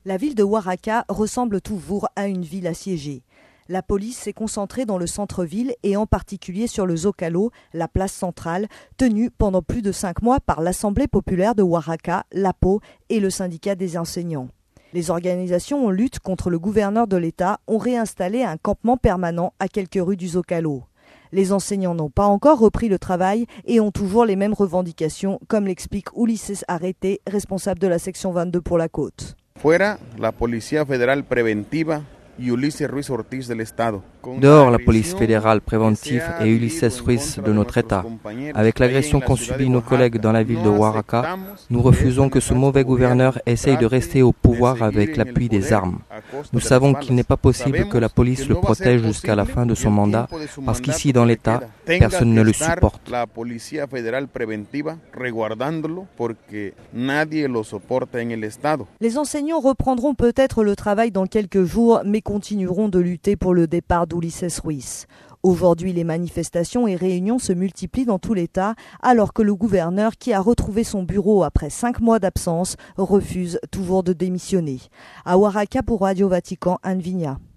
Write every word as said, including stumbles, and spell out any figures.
La ville de Oaxaca ressemble toujours à une ville assiégée. La police s'est concentrée dans le centre-ville et en particulier sur le Zócalo, la place centrale, tenue pendant plus de cinq mois par l'Assemblée populaire de Oaxaca, l'A P O et le syndicat des enseignants. Les organisations en lutte contre le gouverneur de l'État ont réinstallé un campement permanent à quelques rues du Zócalo. Les enseignants n'ont pas encore repris le travail et ont toujours les mêmes revendications, comme l'explique Ulises Arrete, responsable de la section vingt-deux pour la côte. Fuera la Policía Federal Preventiva y Ulises Ruiz Ortiz del Estado. Dehors la police fédérale préventive et Ulises Ruiz de notre État. Avec l'agression qu'ont subi nos collègues dans la ville de Oaxaca, nous refusons que ce mauvais gouverneur essaye de rester au pouvoir avec l'appui des armes. Nous savons qu'il n'est pas possible que la police le protège jusqu'à la fin de son mandat, parce qu'ici dans l'État, personne ne le supporte. La Policía Federal Preventiva resguardándolo porque nadie lo soporta en el Estado. Les enseignants reprendront peut-être le travail dans quelques jours, mais continueront de lutter pour le départ d'Ulises Ruiz. Aujourd'hui, les manifestations et réunions se multiplient dans tout l'État, alors que le gouverneur, qui a retrouvé son bureau après cinq mois d'absence, refuse toujours de démissionner. À Oaxaca pour Radio Vatican, Anne Vigna.